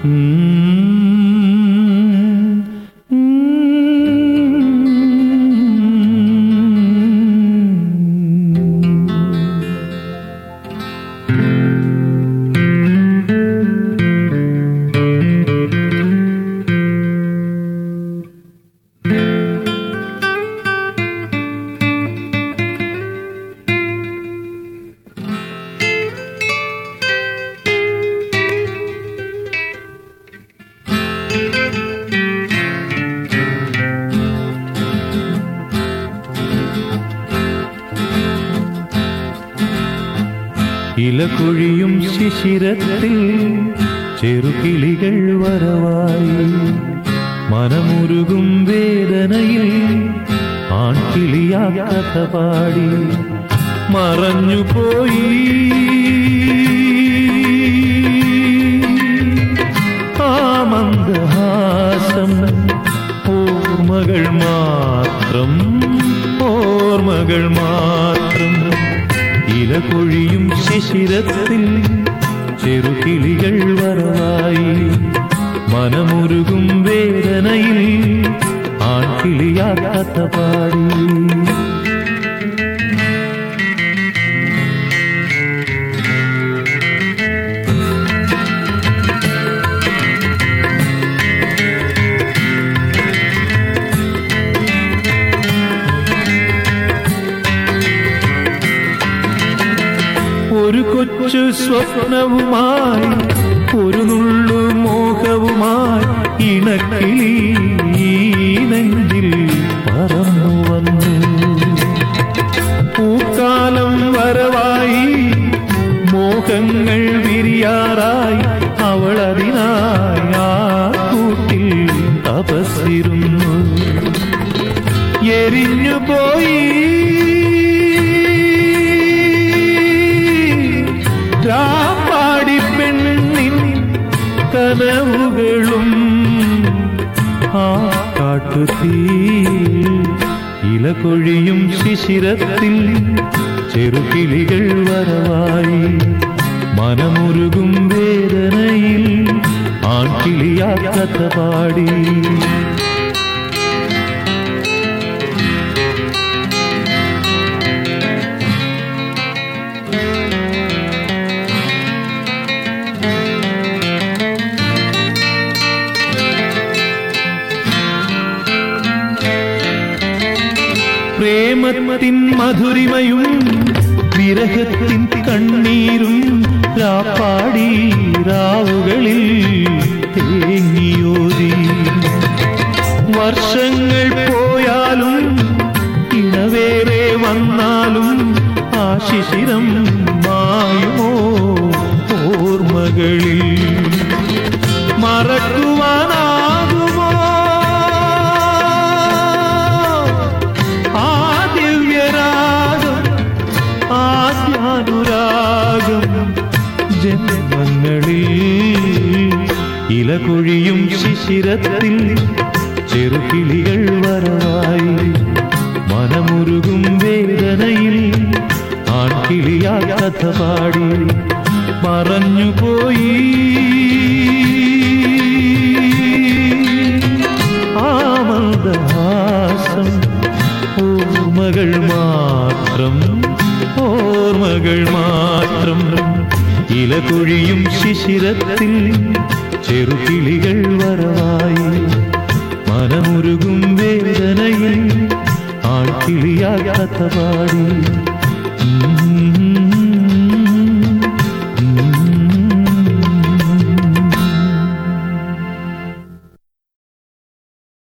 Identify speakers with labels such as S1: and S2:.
S1: ഇലകൊഴിയും ശിശിരത്തിൽ ചെറുകിളികൾ വരവായി മനമുരുകും വേദനയിൽ ആൺകിളിയാ കഥ പാടി മറഞ്ഞുപോയി ആ മന്ദഹാസം ഓർമ്മകൾ മാത്രം ഓർമ്മകൾ മാത്രം ഇലകൊഴിയും ശിശിരത്തിൽ ചെറുകിളികൾ വരവായി മനമുരുകും വേദനയിൽ ആൺകിളിയാ കഥ പാടി ഒരു കൊച്ചു സ്വപ്നവുമായി ഒരു നുള്ളു മോഹവുമായി ഇണക്കിളി നെഞ്ചിൽ പറന്നു വന്നു പൂക്കാലം വരവായി മോഹങ്ങൾ വിരിയാറായി അവൾ അതിനായി ആ കൂട്ടിൽ തപസ്സിരുന്നു എരിഞ്ഞുപോയി പാടി പെണ്ണിൻ കനവുകളും ആ കാട്ടുതീ ഇലകൊഴിയും ശിശിരത്തിൽ ചെറുകിളികൾ വരവായി മനമുരുകും വേദനയിൽ ആൺകിളിയാ കഥ പാടി പ്രേമത്തിൻ മധുരിമയും വിരഹത്തിൻ കണ്ണീരും രാപ്പാടി രാവുകളിൽ തേങ്ങിയോതി വർഷങ്ങൾ പോയാലും ഇണവേറെ വന്നാലും ആ ശിശിരം മായുമോ ഓർമ്മകളിൽ മറക്കുവാനാകുമോ അനുരാഗം ജന്മങ്ങളിൽ ഇലകൊഴിയും ശിശിരത്തിൽ ചെറുകിളികൾ വരവായി മനമുരുകും വേദനയിൽ ആൺകിളിയാ കഥ പാടി മറഞ്ഞുപോയി ആ മന്ദഹാസം ഓർമ്മകൾ മാത്രം ഓർമ്മകൾ മാത്രം ഇലകൊഴിയും ശിശിരത്തിൽ ചെറുകിളികൾ വരവായി മനമുരുകും വേദനയിൽ ആൺകിളിയാ കഥ പാടി